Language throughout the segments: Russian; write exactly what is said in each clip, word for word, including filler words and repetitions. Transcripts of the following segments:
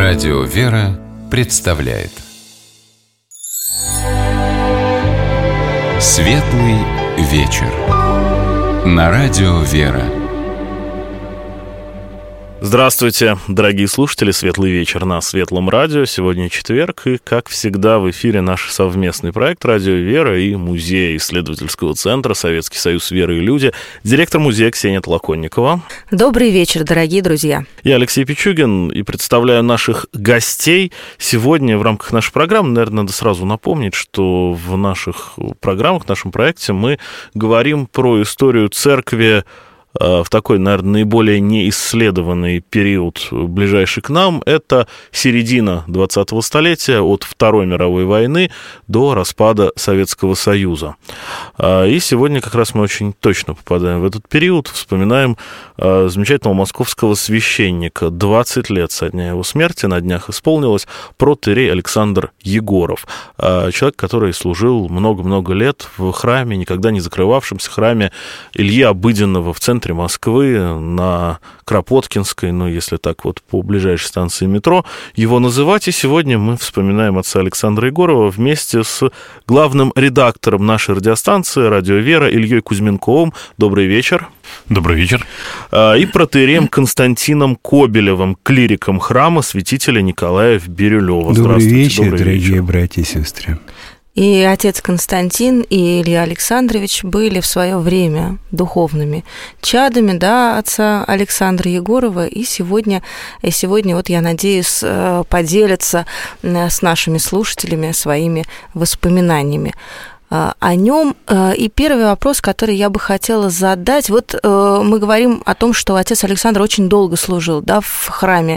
Радио «Вера» представляет Светлый вечер на Радио «Вера». Здравствуйте, дорогие слушатели, светлый вечер на Светлом радио. Сегодня четверг, и, как всегда, в эфире наш совместный проект «Радио Вера» и Музея исследовательского центра «Советский союз веры и люди», директор музея Ксения Толоконникова. Добрый вечер, дорогие друзья. Я Алексей Пичугин, и представляю наших гостей. Сегодня в рамках нашей программы, наверное, надо сразу напомнить, что в наших программах, в нашем проекте мы говорим про историю церкви в такой, наверное, наиболее неисследованный период, ближайший к нам, это середина двадцатого столетия, от Второй мировой войны до распада Советского Союза. И сегодня как раз мы очень точно попадаем в этот период, вспоминаем замечательного московского священника. двадцать лет со дня его смерти, на днях исполнилось, протоиерей Александр Егоров. Человек, который служил много-много лет в храме, никогда не закрывавшемся храме Ильи Обыденного в центре Москвы, на Кропоткинской, ну, если так вот, по ближайшей станции метро его называть. И сегодня мы вспоминаем отца Александра Егорова вместе с главным редактором нашей радиостанции «Радио Вера» Ильей Кузьменковым. Добрый вечер. Добрый вечер. И протоиереем Константином Кобелевым, клириком храма святителя Николая в Бирюлево. Добрый вечер, Добрый дорогие вечер. братья и сестры. И отец Константин, и Илья Александрович были в свое время духовными чадами, да, отца Александра Егорова, и сегодня, и сегодня вот, я надеюсь, поделятся с нашими слушателями своими воспоминаниями о нем. И первый вопрос, который я бы хотела задать, вот мы говорим о том, что отец Александр очень долго служил, да, в храме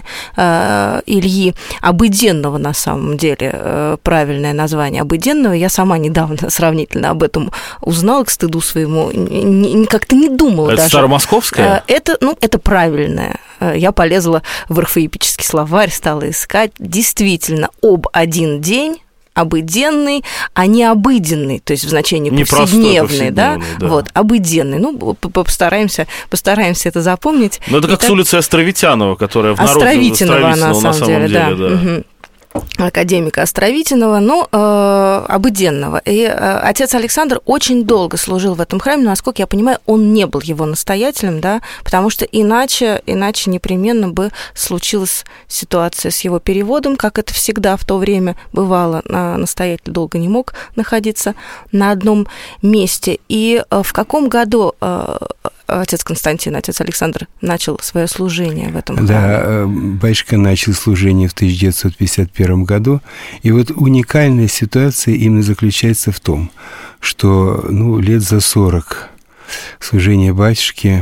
Ильи Обыденного, на самом деле, правильное название Обыденного. Я сама недавно сравнительно об этом узнала, к стыду своему, как-то не думала это даже. Это старомосковское? Это, ну, это правильное. Я полезла в орфоэпический словарь, стала искать. Действительно, об один день, обыденный, а не обыденный, то есть в значении не повседневный, повседневный, да? да, вот, обыденный. Ну, постараемся, постараемся это запомнить. Ну, это как Итак, с улицы Островитянова, которая в народе Островитянова, на самом, на самом деле, деле, да. да. Угу. Академика Островитянова, но э, обыденного. И э, отец Александр очень долго служил в этом храме, но, насколько я понимаю, он не был его настоятелем, да, потому что иначе, иначе непременно бы случилась ситуация с его переводом, как это всегда в то время бывало. Настоятель долго не мог находиться на одном месте. И э, в каком году э, отец Константин, отец Александр начал свое служение в этом храме? Да, батюшка начал служение в тысяча девятьсот пятьдесят первом году, и вот уникальная ситуация именно заключается в том, что, ну, лет за сорок служения батюшки,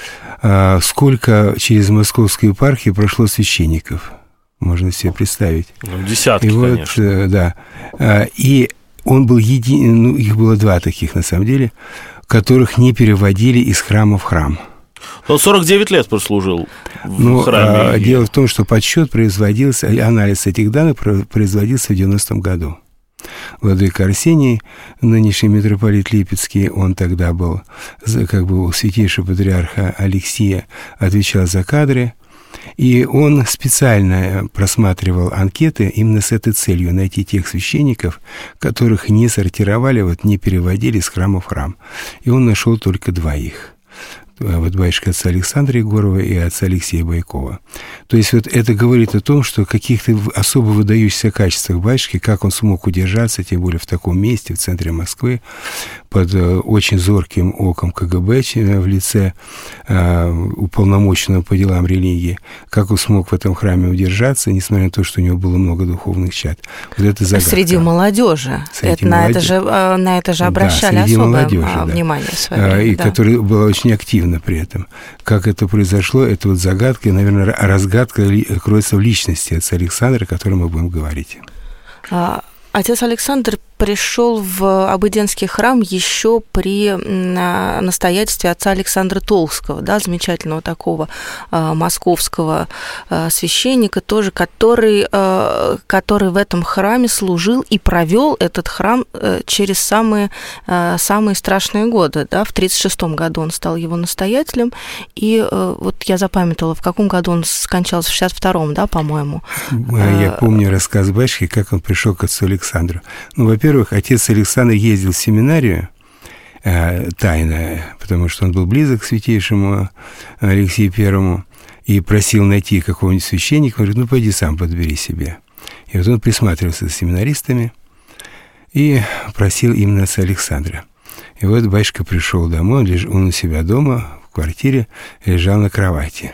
а, сколько через Московскую епархию прошло священников, можно себе представить. Ну, десятки, и вот, конечно. Да, и он был един, ну, их было два таких, на самом деле, которых не переводили из храма в храм. Он сорок девять лет прослужил в ну, храме. А, дело в том, что подсчет производился, анализ этих данных производился в девяностом году. Владыка Арсений, нынешний митрополит Липецкий, он тогда был, как бы у святейшего патриарха Алексия, отвечал за кадры. И он специально просматривал анкеты именно с этой целью — найти тех священников, которых не сортировали, вот, не переводили с храма в храм. И он нашел только двоих. Вот батюшка отца Александра Егорова и отца Алексея Байкова. То есть вот это говорит о том, что каких-то особо выдающихся качествах батюшки, как он смог удержаться, тем более в таком месте, в центре Москвы, под очень зорким оком ка гэ бэ в лице э, уполномоченного по делам религии, как он смог в этом храме удержаться, несмотря на то, что у него было много духовных чад. Вот это загадка. Среди молодежи. Среди это, молодежи. На, это же, на это же обращали да, особое молодежи, да. внимание в свое время. И да. которая была очень активна при этом. Как это произошло, это вот загадка, и, наверное, разгадка кроется в личности отца Александра, о котором мы будем говорить. Отец Александр пришел в Обыденский храм еще при настоятельстве отца Александра Толстого, да, замечательного такого московского священника, тоже, который, который в этом храме служил и провел этот храм через самые, самые страшные годы. Да. В тридцать шестом году он стал его настоятелем, и вот я запамятовала, в каком году он скончался, в шестьдесят втором, да, по-моему. Я помню рассказ батюшки, как он пришел к отцу Александру. Ну, во-первых, отец Александр ездил в семинарию э, тайно, потому что он был близок к святейшему Алексею Первому, и просил найти какого-нибудь священника. Он говорит, ну, пойди сам подбери себе. И вот он присматривался за семинаристами и просил именно отца Александра. И вот батюшка пришел домой, он, леж... он у себя дома, в квартире, лежал на кровати.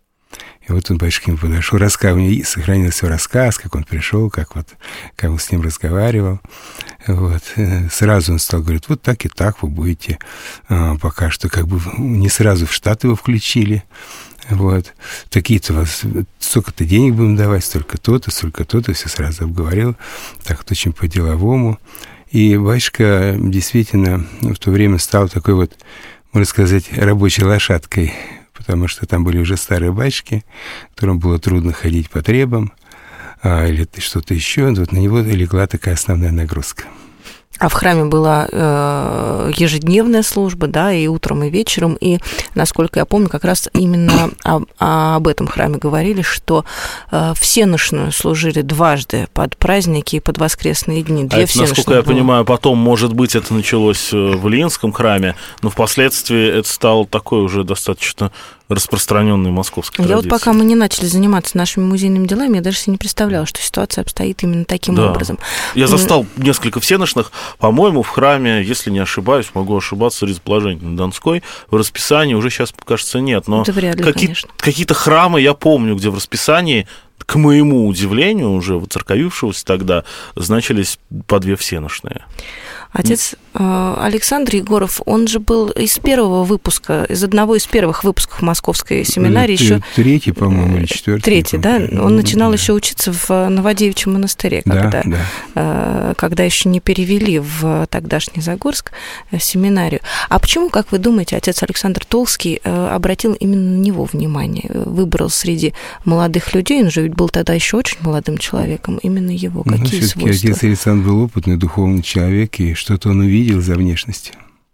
И вот он, батюшка, к нему подошел, рассказ, у него сохранился рассказ, как он пришел, как, вот, как он с ним разговаривал. Вот. Сразу он стал говорить, вот так и так вы будете. А, пока что как бы не сразу в штат его включили. Вот. Такие-то вас, столько-то денег будем давать, столько то-то, столько то-то, все сразу обговорил. Так вот очень по-деловому. И батюшка действительно в то время стал такой вот, можно сказать, рабочей лошадкой, потому что там были уже старые батюшки, которым было трудно ходить по требам, а, или что-то еще. Вот на него легла такая основная нагрузка. А в храме была э, ежедневная служба, да, и утром, и вечером, и, насколько я помню, как раз именно об, об этом храме говорили, что э, всенощную служили дважды под праздники и под воскресные дни. Две а это, насколько я было. понимаю, потом, может быть, это началось в Ильинском храме, но впоследствии это стало такой уже достаточно распространенной московской я традиции. Вот пока мы не начали заниматься нашими музейными делами, я даже себе не представляла, что ситуация обстоит именно таким да. образом. Я застал несколько всенощных, по-моему, в храме, если не ошибаюсь, могу ошибаться, Резоположения Донской, в расписании уже сейчас, кажется, нет, но ли, какие- какие-то храмы я помню, где в расписании, к моему удивлению, уже воцерковившегося тогда, значились по две всенощные. Отец э, Александр Егоров, он же был из первого выпуска, из одного из первых выпусков Московской семинарии. Еще... Третий, по-моему, или четвертый. Третий, да? Он начинал да. еще учиться в Новодевичьем монастыре, когда, да, да. Э, когда еще не перевели в тогдашний Загорск семинарию. А почему, как вы думаете, отец Александр Толстый э, обратил именно на него внимание? Выбрал среди молодых людей, он же ведь был тогда еще очень молодым человеком, именно его. Ну, какие все-таки свойства? отец Александр был опытный духовный человек, и что-то он увидел за внешностью.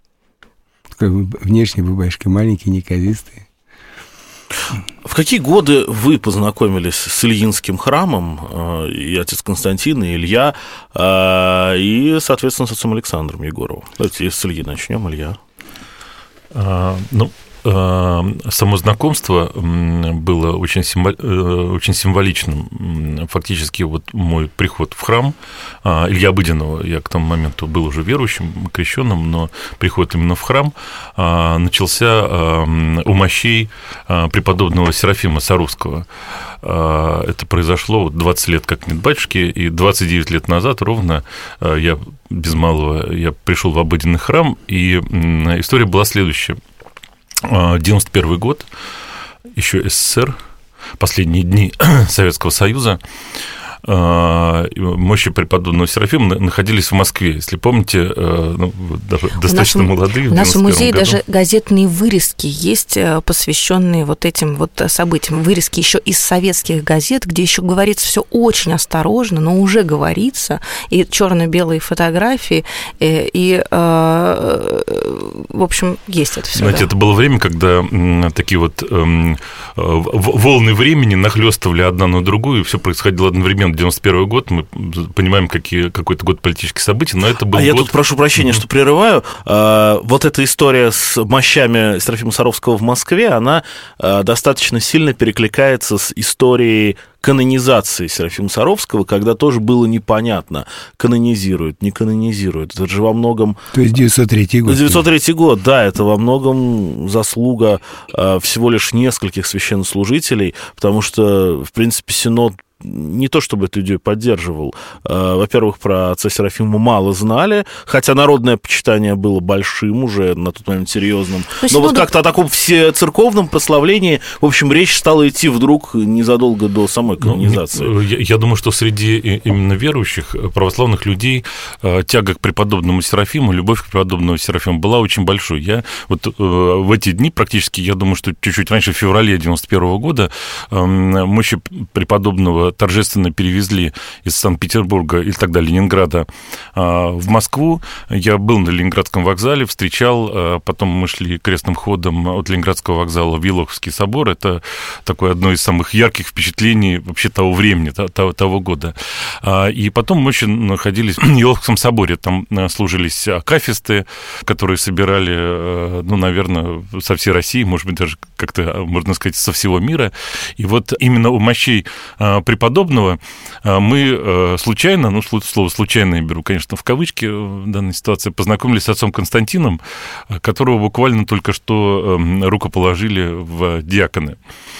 Как бы внешне был батюшка маленький, неказистый. В какие годы вы познакомились с Ильинским храмом, и отец Константин, и Илья, и, соответственно, с отцом Александром Егоровым? Давайте с Ильи начнем, Илья. А, ну, само знакомство было очень, символ... очень символичным. Фактически вот мой приход в храм Ильи Обыденного, я к тому моменту был уже верующим, крещенным, но приход именно в храм начался у мощей преподобного Серафима Саровского. Это произошло двадцать лет как нет батюшки, и двадцать девять лет назад ровно я без малого я пришел в обыденный храм, и история была следующая. девяносто первый год, еще СССР, последние дни Советского Союза, мощи преподобного Серафима находились в Москве. Если помните, ну, даже достаточно нашем, молодые. В нашем музее даже газетные вырезки есть, посвященные вот этим вот событиям. Вырезки еще из советских газет, где еще говорится все очень осторожно, но уже говорится, и черно-белые фотографии, и, и в общем, есть это все. Знаете, да. Это было время, когда такие вот волны времени нахлестывали одна на другую, и все происходило одновременно. девяносто первый год, мы понимаем, какие, какой-то год политических событий, но это был А год... я тут прошу прощения, mm-hmm. что прерываю. Вот эта история с мощами Серафима Саровского в Москве, она достаточно сильно перекликается с историей канонизации Серафима Саровского, когда тоже было непонятно, канонизируют, не канонизируют. Это же во многом... То есть девятьсот третий год. девятьсот третий год, да, это во многом заслуга всего лишь нескольких священнослужителей, потому что, в принципе, Синод не то чтобы эту идею поддерживал. Во-первых, про отца Серафима мало знали, хотя народное почитание было большим уже на тот момент, серьезным. Но вот как-то о таком всецерковном прославлении, в общем, речь стала идти вдруг незадолго до самой канонизации. Ну, я, я думаю, что среди именно верующих, православных людей тяга к преподобному Серафиму, любовь к преподобному Серафиму была очень большой. Я вот в эти дни практически, я думаю, что чуть-чуть раньше, в феврале девяносто первого года, мощи преподобного торжественно перевезли из Санкт-Петербурга или тогда Ленинграда в Москву. Я был на Ленинградском вокзале, встречал, потом мы шли крестным ходом от Ленинградского вокзала в Елоховский собор. Это такое одно из самых ярких впечатлений вообще того времени, того, того года. И потом мы еще находились в Елоховском соборе. Там служились акафисты, которые собирали, ну, наверное, со всей России, может быть, даже как-то, можно сказать, со всего мира. И вот именно у мощей преподобного мы случайно, ну, слово «случайно» я беру, конечно, в кавычки в данной ситуации, познакомились с отцом Константином, которого буквально только что рукоположили в диаконы.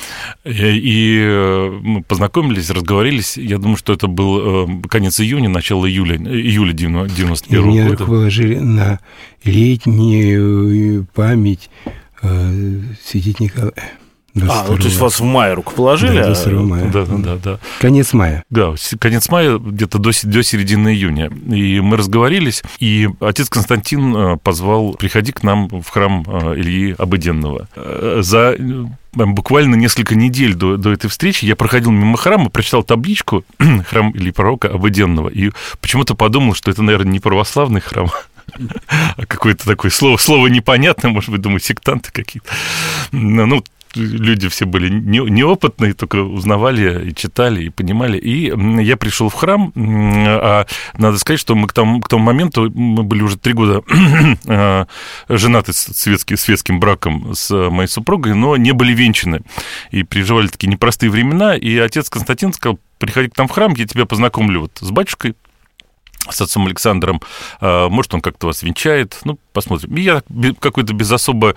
И мы познакомились, разговорились. Я думаю, что это был конец июня, начало июля, июля девяносто первого года. Меня руководили на летнюю память святителя Николая. А, ну, то есть вас в мае рукоположили? Да, двадцать второго мая. Да, да, да. Конец мая. Да, конец мая, где-то до, до середины июня. И мы разговорились, и отец Константин позвал: приходи к нам в храм Ильи Обыденного. За буквально несколько недель до, до этой встречи я проходил мимо храма, прочитал табличку «Храм Ильи Пророка Обыденного», и почему-то подумал, что это, наверное, не православный храм, а какое-то такое слово, слово непонятное, может быть, думаю, сектанты какие-то. Ну, люди все были неопытные, только узнавали и читали, и понимали. И я пришел в храм, а надо сказать, что мы к тому, к тому моменту, мы были уже три года женаты светским, светским браком с моей супругой, но не были венчаны. И переживали такие непростые времена, и отец Константин сказал: приходи к нам в храм, я тебя познакомлю вот с батюшкой, с отцом Александром, может, он как-то вас венчает, ну, посмотрим. И я какой-то без особо,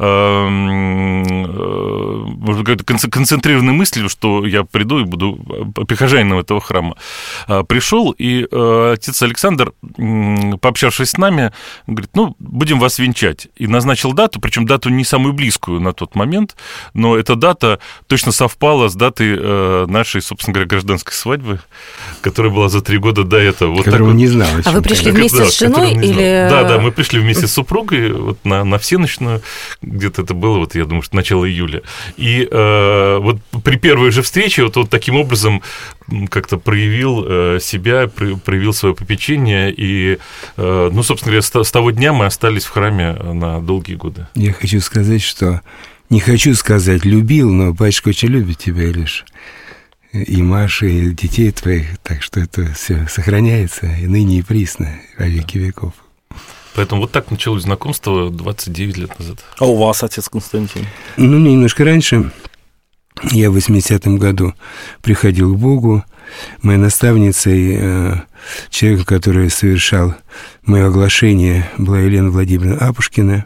может, какой-то концентрированной мыслью, что я приду и буду прихожанином этого храма. Пришел, и отец Александр, пообщавшись с нами, говорит: ну, будем вас венчать. И назначил дату, причем дату не самую близкую на тот момент, но эта дата точно совпала с датой нашей, собственно говоря, гражданской свадьбы, которая была за три года до этого. Вот которого так не знал. А вы пришли вместе да, с женой или... Да, да, мы пришли вместе с супругой вот на, на всеночную, где-то это было, вот я думаю, что начало июля. И э, вот при первой же встрече вот, вот таким образом как-то проявил э, себя, проявил свое попечение, и, э, ну, собственно говоря, с, с того дня мы остались в храме на долгие годы. Я хочу сказать, что... Не хочу сказать «любил», но батюшка очень любит тебя, Илюш. И Машу, и детей твоих, так что это все сохраняется и ныне, и присно, во веки веков. Поэтому вот так началось знакомство двадцать девять лет назад. А у вас, отец Константин? Ну, немножко раньше. Я в восьмидесятом году приходил к Богу. Моей наставницей, человеком, который совершал мое оглашение, была Елена Владимировна Апушкина,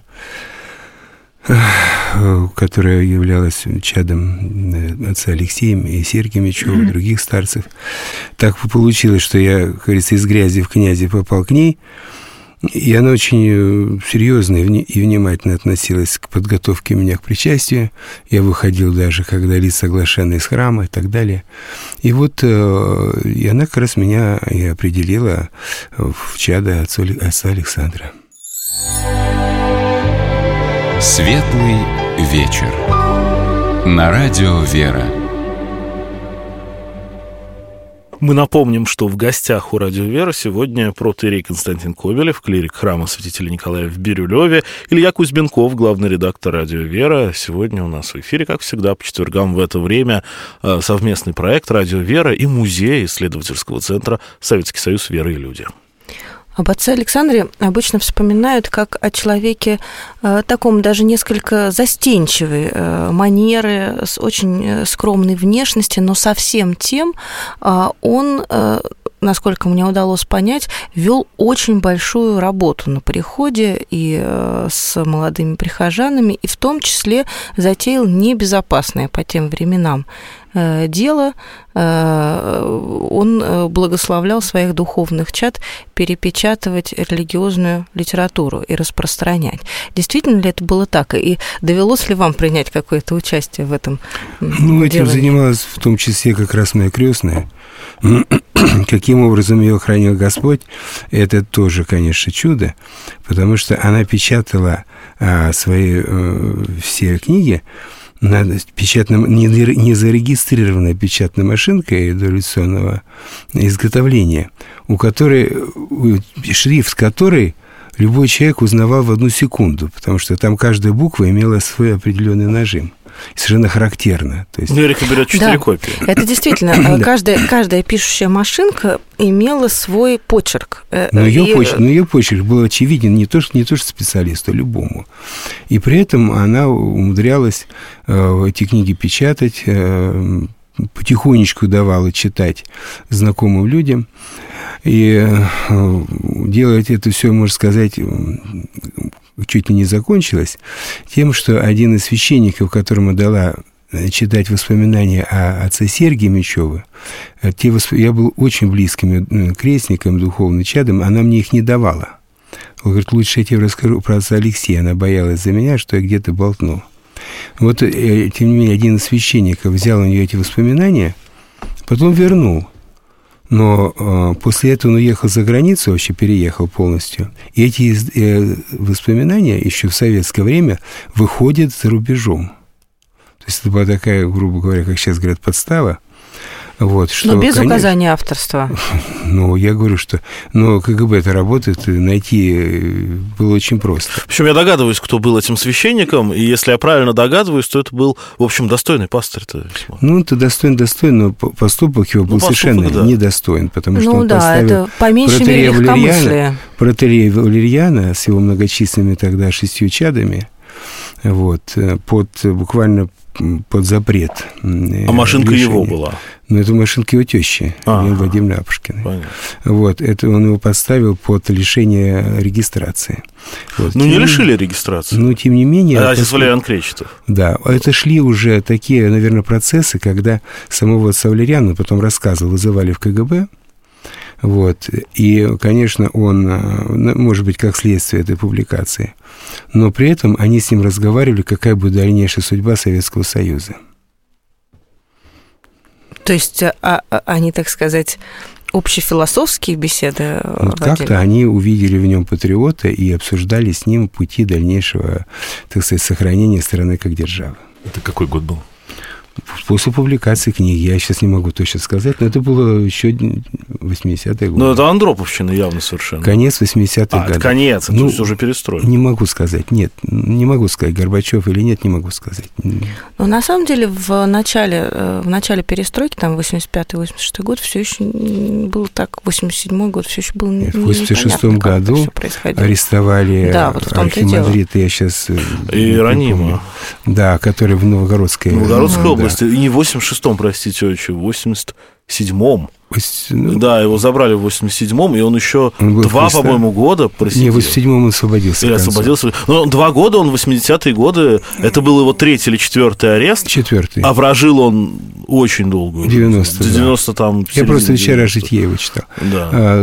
которая являлась чадом отца Алексея и Сергия Мечева, и других старцев. Так получилось, что я, как говорится, из грязи в князи попал к ней, и она очень серьезно и внимательно относилась к подготовке меня к причастию. Я выходил даже, когда лица оглашены из храма и так далее. И вот и она как раз меня и определила в чадо отца Александра. Светлый вечер. На радио «Вера». Мы напомним, что в гостях у радио «Вера» сегодня протоиерей Константин Кобелев, клирик храма святителя Николая в Бирюлеве, Илья Кузьменков, главный редактор радио «Вера». Сегодня у нас в эфире, как всегда, по четвергам в это время совместный проект «Радио «Вера» и музей исследовательского центра «Советский Союз. Вера и люди». Об отце Александре обычно вспоминают как о человеке э, таком даже несколько застенчивой э, манеры, с очень скромной внешностью, но со всем тем э, он э, насколько мне удалось понять, вел очень большую работу на приходе и с молодыми прихожанами, и в том числе затеял небезопасное по тем временам дело. Он благословлял своих духовных чад перепечатывать религиозную литературу и распространять. Действительно ли это было так? И довелось ли вам принять какое-то участие в этом Ну, этим делании? Занималась в том числе как раз моя крестная. Каким образом ее хранил Господь, это тоже, конечно, чудо, потому что она печатала а, свои а, все книги на печатном, не, не зарегистрированной печатной машинкой дореволюционного изготовления, у которой, шрифт которой любой человек узнавал в одну секунду, потому что там каждая буква имела свой определенный нажим. Совершенно характерно. То есть... Америка берет четыре да, копии. Это действительно, каждая, каждая пишущая машинка имела свой почерк. Но ее, и... почерк, но ее почерк был очевиден не то, что, не то, что специалисту, а любому. И при этом она умудрялась э, эти книги печатать, э, потихонечку давала читать знакомым людям. И э, делать это все, можно сказать, чуть ли не закончилось тем, что один из священников, которому дала читать воспоминания о отце Сергии Мечеве, те восп... я был очень близким крестником, духовным чадом, она мне их не давала. Он говорит, лучше я тебе расскажу про отца Алексея. Она боялась за меня, что я где-то болтну. Вот, тем не менее, один из священников взял у нее эти воспоминания, потом вернул. Но э, после этого он уехал за границу, вообще переехал полностью. И эти э, воспоминания еще в советское время выходят за рубежом. То есть это была такая, грубо говоря, как сейчас говорят, подстава. Вот, что, но без конечно, указания авторства. Ну, я говорю, что ну, КГБ это работает, найти было очень просто. В общем, я догадываюсь, кто был этим священником, и если я правильно догадываюсь, то это был, в общем, достойный пастырь-то. Ну, это достойный, достойный, но поступок его был ну, совершенно да. недостоин, потому что ну, он да, поставил это по меньшей мере легкомыслие. Протоиерея Валерьяна с его многочисленными тогда шестью чадами, вот, под буквально под запрет. А машинка решения. Его была? Ну, это машинка его тещи, Елены Владимировны Апушкиной. Понятно. Вот, это он его подставил под лишение регистрации. Вот. Ну, тем, не лишили регистрации. Ну, тем не менее... А отец Валериан Кречетов. Да, это шли уже такие, наверное, процессы, когда самого отца Валериана, потом рассказывал, вызывали в КГБ. Вот, и, конечно, он, может быть, как следствие этой публикации, но при этом они с ним разговаривали, какая будет дальнейшая судьба Советского Союза. То есть а, а, они, так сказать, общефилософские беседы вот как-то они увидели в нем патриота и обсуждали с ним пути дальнейшего, так сказать, сохранения страны как державы. Это какой год был? После публикации книги, я сейчас не могу точно сказать, но это было еще восьмидесятые годы. Ну, это Андроповщина явно совершенно. Конец восьмидесятых а, годов. Конец, это ну, есть уже перестройка. Не могу сказать, нет, не могу сказать, Горбачев или нет, не могу сказать. Но на самом деле в начале, в начале перестройки, там восемьдесят пятый — восемьдесят шестой год, все еще было так, восемьдесят седьмой год, все еще было непонятно. В восемьдесят шестом году арестовали да, вот архимандрита, я сейчас... Иеронима. Да, который в Новгородской... Новгородской области. области. И не в восемьдесят шестом, простите, очень, в восемьдесят седьмом. Ну, да, его забрали в восемьдесят седьмом, и он еще он два, по-моему, года просидел. Не, в восемьдесят седьмом он освободился. Или освободился. Но два года он, в восьмидесятые годы, это был его третий или четвертый арест. Четвертый. А прожил он очень долго. девяносто, да. девяносто там... Я просто вчера Житьева читал. Да.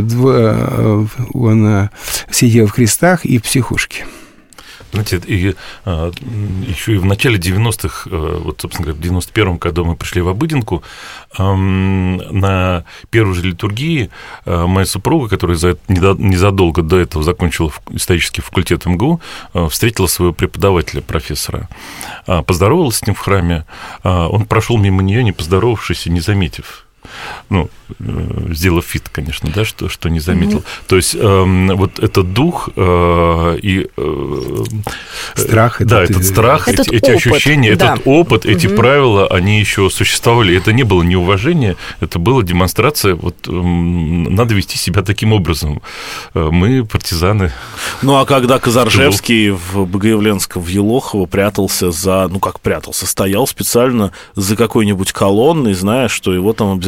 Он сидел в крестах и в психушке. Знаете, и, а, еще и в начале девяностых, вот, собственно говоря, в девяносто первом, когда мы пришли в Обыденку, а, на первой же литургии а, моя супруга, которая за, незадолго до этого закончила исторический факультет МГУ, а, встретила своего преподавателя, профессора, а, поздоровалась с ним в храме, а, он прошел мимо нее, не поздоровавшись и не заметив. Ну, сделав вид, конечно, да, что, что не заметил. Mm-hmm. То есть э, вот этот дух э, и... Э, страх. Да, этот, этот страх, этот эти, эти ощущения, да. этот опыт, mm-hmm. эти правила, они еще существовали. Это не было неуважение, это была демонстрация, вот э, надо вести себя таким образом. Мы партизаны. Ну, а когда Казаржевский в Богоявленском, в Елохово прятался за... Ну, как прятался? Стоял специально за какой-нибудь колонной, зная, что его там обязательно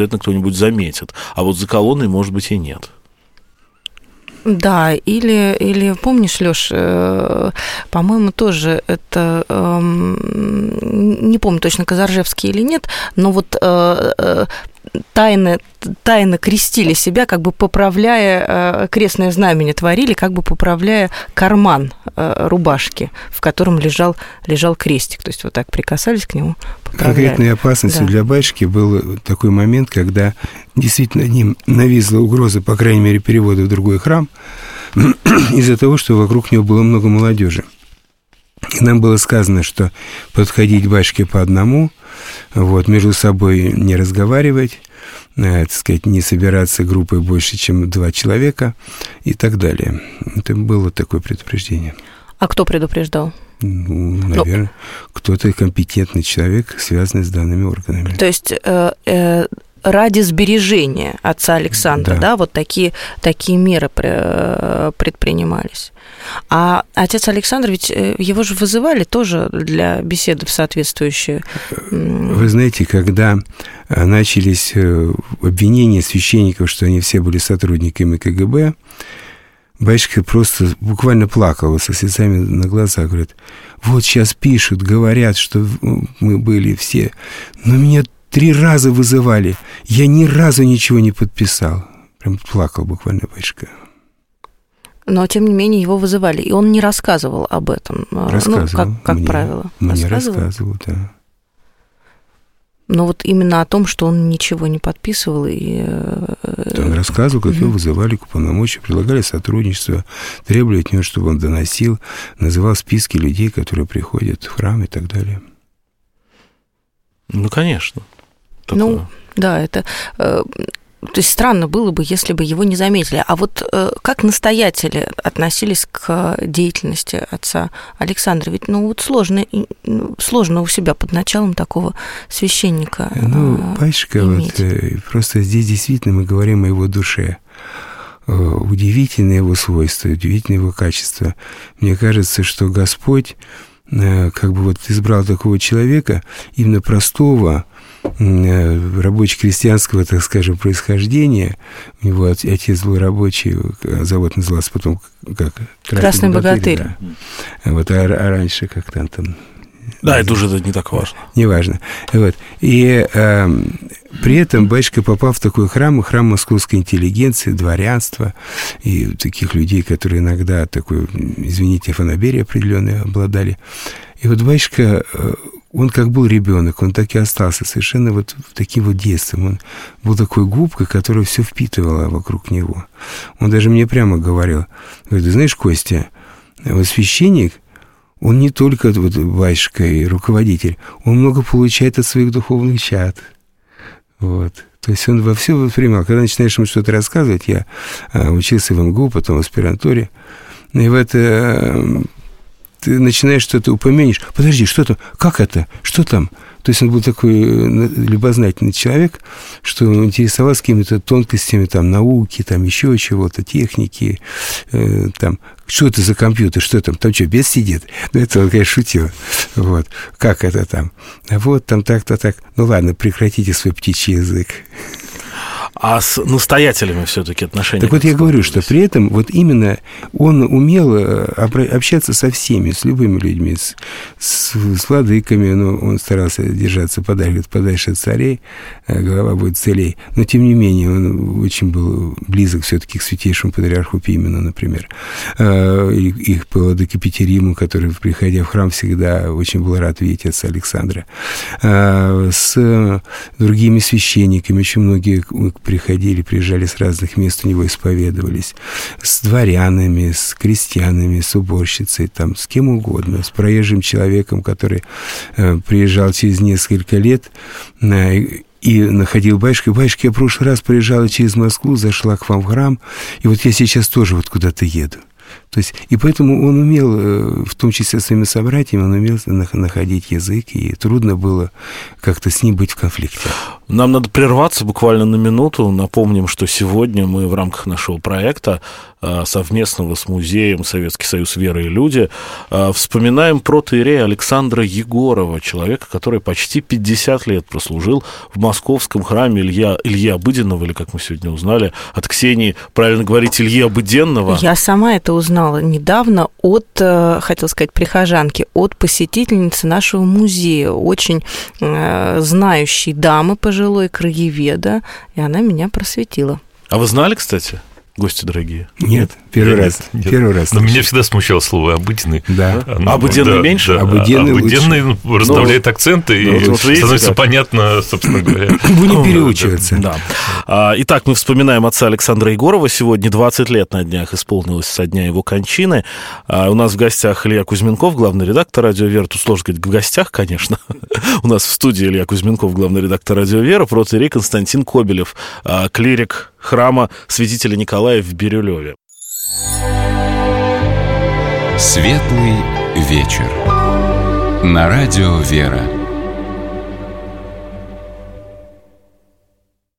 обязательно кто-нибудь заметит. А вот за колонной, может быть, и нет. Да, или, или помнишь, Лёш, э, по-моему, тоже это, э, не помню точно, Казаржевский или нет, но вот э, э, тайно, тайно крестили себя, как бы поправляя, э, крестное знамение творили, как бы поправляя карман э, рубашки, в котором лежал, лежал крестик. То есть вот так прикасались к нему, поправляли. Конкретной опасностью да. для батюшки был такой момент, когда действительно ним нависла угроза, по крайней мере, перевода в другой храм, из-за того, что вокруг него было много молодежи. И нам было сказано, что подходить к батюшке по одному, вот, между собой не разговаривать, э, так сказать, не собираться группой больше, чем два человека и так далее. Это было такое предупреждение. А кто предупреждал? Ну, наверное, ну, кто-то компетентный человек, связанный с данными органами. То есть э, э, ради сбережения отца Александра, да, да вот такие, такие меры предпринимались. А отец Александр, ведь его же вызывали тоже для беседы в соответствующие... Вы знаете, когда начались обвинения священников, что они все были сотрудниками ка гэ бэ, батюшка просто буквально плакал со слезами на глазах, говорит, вот сейчас пишут, говорят, что мы были все, но меня три раза вызывали, я ни разу ничего не подписал. Прям плакал буквально батюшка. Но, тем не менее, его вызывали, и он не рассказывал об этом, рассказывал, ну, как, как мне, правило. Мне рассказывал, рассказывал, да. Но вот именно о том, что он ничего не подписывал. И... Да, он рассказывал, как угу. его вызывали к уполномочию, предлагали сотрудничество, требовали от него, чтобы он доносил, называл списки людей, которые приходят в храм и так далее. Ну, конечно. Такое. Ну, да, это... То есть странно было бы, если бы его не заметили. А вот э, как настоятели относились к деятельности отца Александра? Ведь ну, вот сложно, сложно у себя под началом такого священника э, Ну, батюшка, вот, э, просто здесь действительно мы говорим о его душе. Э, удивительное его свойство, удивительное его качество. Мне кажется, что Господь э, как бы вот избрал такого человека, именно простого, рабоче-крестьянского, так скажем, происхождения. У него отец был рабочий, завод назывался потом как Красный, Красный богатырь. Да. Вот, а, а раньше как там там. Да, это уже не так важно. Не важно. Вот. И э, при этом батюшка попал в такой храм, храм московской интеллигенции, дворянства, и таких людей, которые иногда такой, извините, фанаберии определенные обладали. И вот батюшка, он как был ребенок, он так и остался совершенно вот таким вот детством. Он был такой губкой, которая все впитывала вокруг него. Он даже мне прямо говорил, говорит, знаешь, Костя, вот священник, он не только вот батюшка и руководитель, он много получает от своих духовных чад. Вот. То есть он во все воспринимал. Когда начинаешь ему что-то рассказывать, я а, учился в эм гэ у, потом в аспирантуре, и в это... ты начинаешь что-то упомянешь, подожди, что там, как это, что там? То есть он был такой любознательный человек, что он интересовался какими-то тонкостями там, науки, там еще чего-то, техники, э, там, что это за компьютер, что там, там что, бес сидит? Ну, это он, конечно, шутил. Вот. Как это там? А вот там так-то так. Ну, ладно, прекратите свой птичий язык. А с настоятелями все-таки отношения? Так вот я говорю, что при этом вот именно он умел общаться со всеми, с любыми людьми, с, с, с владыками, но он старался держаться подальше, подальше от царей, голова будет целей. Но, тем не менее, он очень был близок все-таки к святейшему патриарху Пимену, например. Их было до Капитериму, который, приходя в храм, всегда очень был рад видеть отца Александра. С другими священниками, очень многие приходили, приезжали с разных мест, у него исповедовались, с дворянами, с крестьянами, с уборщицей, там, с кем угодно, с проезжим человеком, который э, приезжал через несколько лет э, и находил батюшку. Батюшка, я в прошлый раз приезжала через Москву, зашла к вам в храм, и вот я сейчас тоже вот куда-то еду. То есть, и поэтому он умел, в том числе своими собратьями, он умел находить язык, и трудно было как-то с ним быть в конфликте. Нам надо прерваться буквально на минуту. Напомним, что сегодня мы в рамках нашего проекта совместного с музеем «Советский союз веры и люди» вспоминаем протоиерея Александра Егорова, человека, который почти пятьдесят лет прослужил в московском храме Илья, Ильи Обыденного, или, как мы сегодня узнали, от Ксении, правильно говорить, Ильи Обыденного. Я сама это узнала недавно от, хотел сказать, прихожанки, от посетительницы нашего музея, очень знающей дамы пожилой, краеведа, и она меня просветила. А вы знали, кстати, гости дорогие? Нет, первый нет, раз. Нет. Первый раз. Но меня всегда смущало слово «обыденный». Да. А обыденный да, меньше? Да, обыденный, обыденный лучше. Расставляет ну, акценты, ну, и вот становится как? понятно, собственно говоря. Будем переучиваться. Да. Итак, мы вспоминаем отца Александра Егорова. Сегодня двадцать лет на днях исполнилось со дня его кончины. У нас в гостях Илья Кузьменков, главный редактор «Радио Вера». Тут сложно говорить в гостях, конечно. У нас в студии Илья Кузьменков, главный редактор «Радио Вера», протоиерей Константин Кобелев, клирик храма святителя Николая в Бирюлеве. Светлый вечер. На радио «Вера».